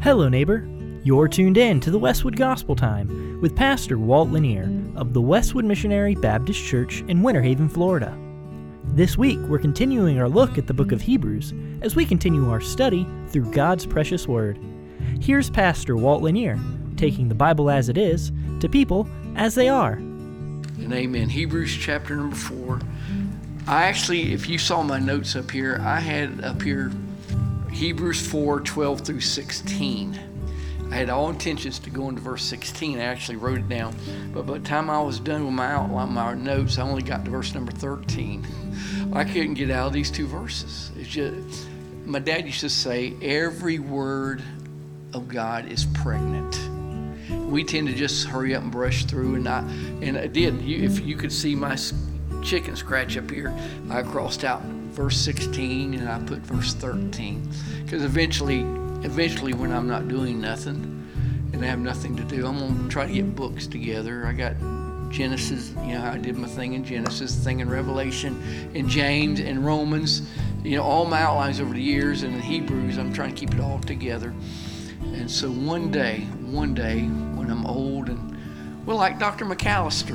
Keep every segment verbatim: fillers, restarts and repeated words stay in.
Hello, neighbor. You're tuned in to the Westwood Gospel Time with Pastor Walt Lanier of the Westwood Missionary Baptist Church in Winter Haven, Florida. This week, we're continuing our look at the book of Hebrews as we continue our study through God's precious Word. Here's Pastor Walt Lanier, taking the Bible as it is to people as they are. And amen. Hebrews chapter number four. I actually, if you saw my notes up here, I had up here Hebrews four, twelve through sixteen. I had all intentions to go into verse sixteen. I actually wrote it down. But by the time I was done with my outline, my notes, I only got to verse number thirteen. I couldn't get out of these two verses. It's just, my dad used to say, every word of God is pregnant. We tend to just hurry up and brush through, and I, and I did. You, if you could see my chicken scratch up here, I crossed out verse sixteen and I put verse thirteen, because eventually, eventually when I'm not doing nothing and I have nothing to do, I'm gonna try to get books together. I got Genesis, you know how I did my thing in Genesis, thing in Revelation, in James, and Romans, you know, all my outlines over the years, and in Hebrews, I'm trying to keep it all together. And so one day, one day, when I'm old and, well, like Doctor McAllister,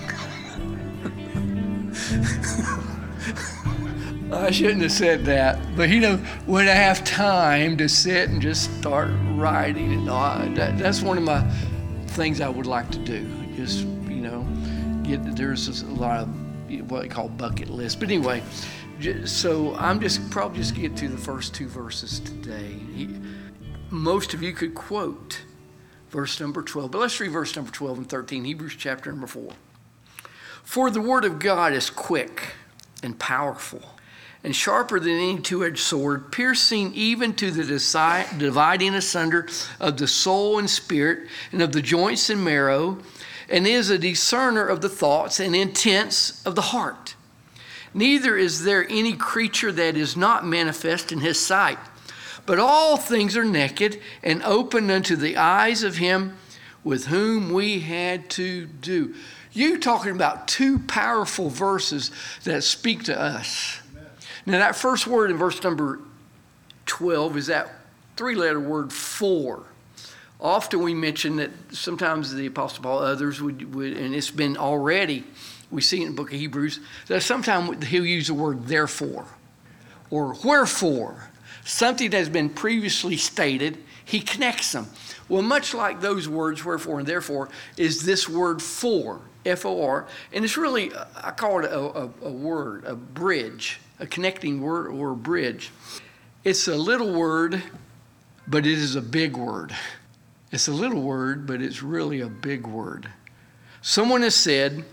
I shouldn't have said that, but you know, when I have time to sit and just start writing, and all, that, that's one of my things I would like to do. Just, you know, get, there's a lot of what they call bucket lists. But anyway, so I'm just probably just get to the first two verses today. He, most of you could quote verse number twelve, but let's read verse number twelve and thirteen, Hebrews chapter number four. For the word of God is quick and powerful, and sharper than any two-edged sword, piercing even to the deci- dividing asunder of the soul and spirit, and of the joints and marrow, and is a discerner of the thoughts and intents of the heart. Neither is there any creature that is not manifest in his sight, but all things are naked and open unto the eyes of him with whom we had to do. You talking about two powerful verses that speak to us. Amen. Now that first word in verse number twelve is that three-letter word for. Often we mention that sometimes the Apostle Paul, others would, would, and it's been already, we see in the book of Hebrews, that sometimes he'll use the word therefore or wherefore. Something that has been previously stated, he connects them. Well, much like those words, wherefore and therefore, is this word for, F O R, and it's really, I call it a, a, a word, a bridge, a connecting word or a bridge. It's a little word, but it is a big word. It's a little word, but it's really a big word. Someone has said,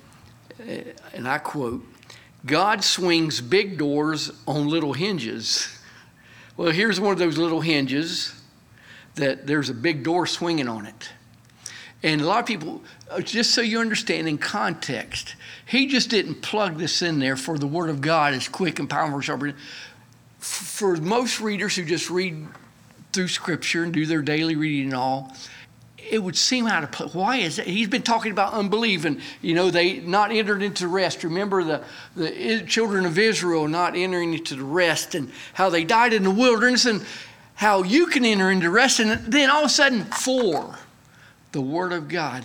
and I quote, God swings big doors on little hinges. Well, here's one of those little hinges that there's a big door swinging on it. And a lot of people, just so you understand in context, he just didn't plug this in there for the Word of God is quick and powerful, sharper. For most readers who just read through Scripture and do their daily reading and all, it would seem out of place. Why is that? He's been talking about unbelief and, you know, they not entered into rest. Remember the, the children of Israel not entering into the rest and how they died in the wilderness and how you can enter into rest. And then all of a sudden, for the Word of God.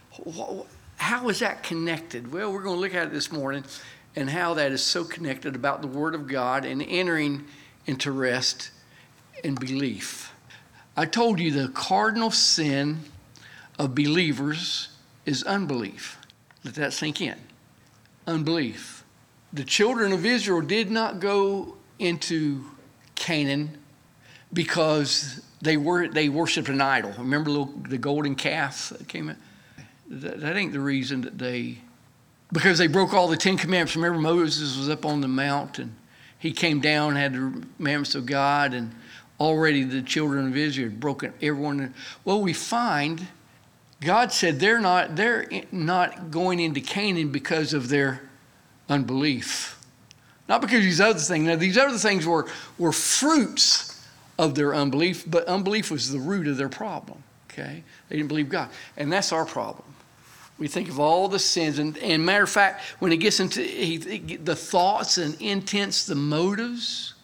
How is that connected? Well, we're going to look at it this morning and how that is so connected about the Word of God and entering into rest and belief. I told you the cardinal sin of believers is unbelief. Let that sink in. Unbelief. The children of Israel did not go into Canaan because they were they worshipped an idol. Remember the, little, the golden calf that came in? That, that ain't the reason that they, because they broke all the Ten Commandments. Remember Moses was up on the mount and he came down, had the commandments of God, and already the children of Israel had broken everyone. Well, we find God said they're not they're not going into Canaan because of their unbelief. Not because of these other things. Now, these other things were, were fruits of their unbelief, but unbelief was the root of their problem, okay? They didn't believe God. And that's our problem. We think of all the sins. And, and matter of fact, when it gets into he, the thoughts and intents, the motives,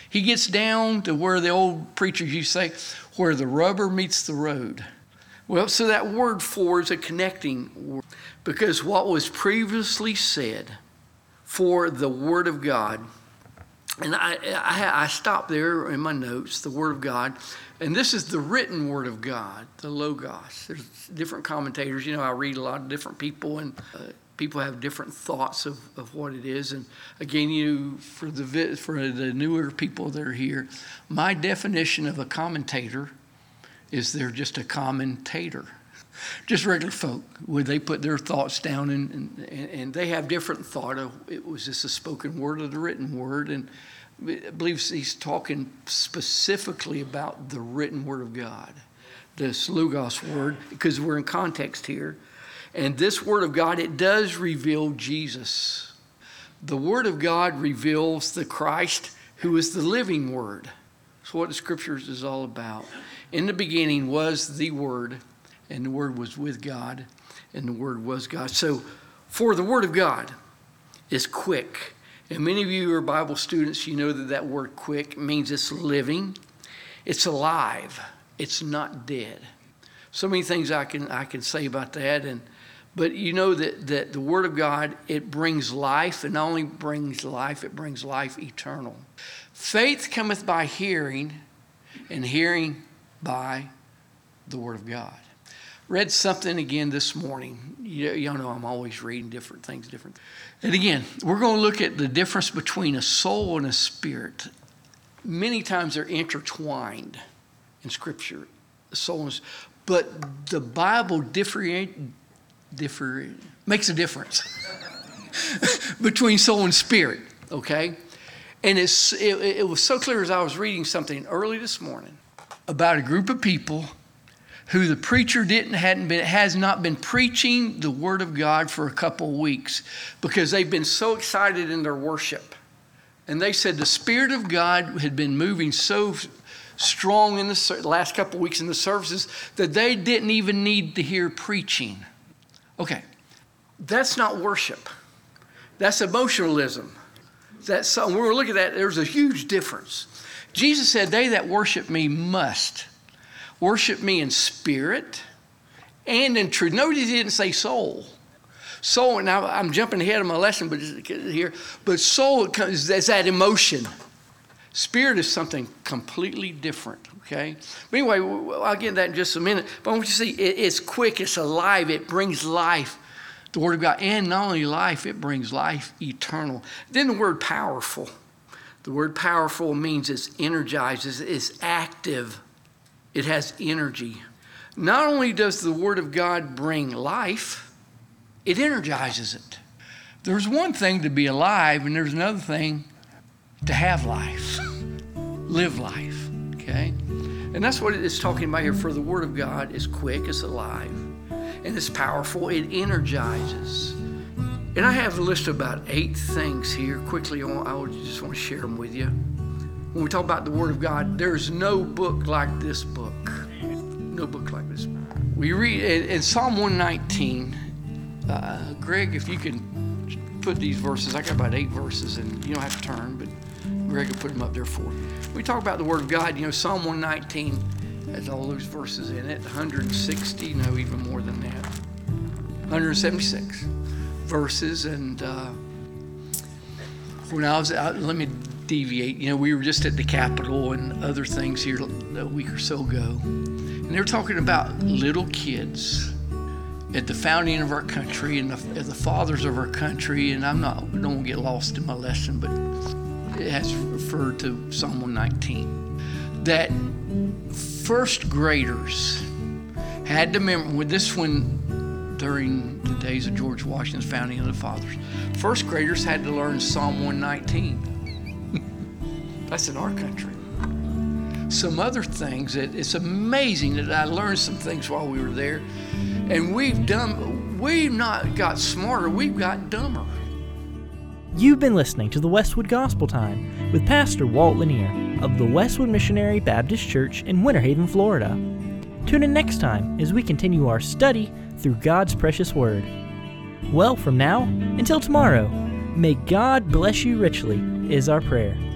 He gets down to where the old preachers used to say, where the rubber meets the road. Well, so that word for is a connecting word, because what was previously said for the Word of God, and I, I, I stopped there in my notes, the Word of God, and this is the written Word of God, the Logos. There's different commentators. You know, I read a lot of different people, and uh, people have different thoughts of, of what it is. And again, you for the for the newer people that are here, my definition of a commentator is they're just a commentator. Just regular folk, where they put their thoughts down, and, and, and they have different thought of, it was just a spoken word or the written word. And I believe he's talking specifically about the written word of God, this Logos word, because we're in context here. And this word of God, it does reveal Jesus. The word of God reveals the Christ who is the living word. That's what the scriptures is all about. In the beginning was the Word, and the Word was with God, and the Word was God. So, for the Word of God is quick. And many of you are Bible students, you know that that word quick means it's living, it's alive, it's not dead. So many things I can I can say about that. And but you know that, that the Word of God, it brings life, and not only brings life, it brings life eternal. Faith cometh by hearing, and hearing by the Word of God. Read something again this morning. You, y'all know I'm always reading different things, different. And again, we're going to look at the difference between a soul and a spirit. Many times they're intertwined in Scripture, the soul and, but the Bible differentiate, differ, makes a difference between soul and spirit. Okay, and it's it, it was so clear as I was reading something early this morning about a group of people who the preacher didn't hadn't been has not been preaching the Word of God for a couple of weeks because they've been so excited in their worship. And they said the Spirit of God had been moving so strong in the last couple of weeks in the services that they didn't even need to hear preaching. Okay, that's not worship. That's emotionalism. That's when we're looking at that, there's a huge difference. Jesus said, they that worship me must worship me in spirit and in truth. Notice he didn't say soul. Soul, now I'm jumping ahead of my lesson but here, but soul is that emotion. Spirit is something completely different, okay? But anyway, I'll get to that in just a minute. But I want you to see, it's quick, it's alive, it brings life, the Word of God. And not only life, it brings life eternal. Then the word powerful. The word powerful means it's energizes, it's active, it has energy. Not only does the Word of God bring life, it energizes it. There's one thing to be alive, and there's another thing to have life, live life, okay? And that's what it's talking about here. For the Word of God is quick, it's alive, and it's powerful, it energizes. And I have a list of about eight things here. Quickly, I would just want to share them with you. When we talk about the Word of God, there's no book like this book. No book like this book. We read in Psalm one nineteen, uh, Greg, if you can put these verses, I got about eight verses, and you don't have to turn, but Greg will put them up there for you. We talk about the Word of God, you know, Psalm one nineteen has all those verses in it, one hundred sixty, no, even more than that, one hundred seventy-six. Verses. And uh, when I was out, let me deviate, you know, we were just at the Capitol and other things here a week or so ago, and they were talking about little kids at the founding of our country and the, the fathers of our country. And I'm not, I don't get lost in my lesson, but it has referred to Psalm one nineteen, that first graders had to remember, with this one during the days of George Washington's founding of the fathers, first graders had to learn Psalm one nineteen. That's in our country. Some other things that it's amazing that I learned some things while we were there, and we've done, we've not got smarter, we've got dumber. You've been listening to the Westwood Gospel Time with Pastor Walt Lanier of the Westwood Missionary Baptist Church in Winter Haven, Florida. Tune in next time as we continue our study through God's precious Word. Well, from now until tomorrow, may God bless you richly is our prayer.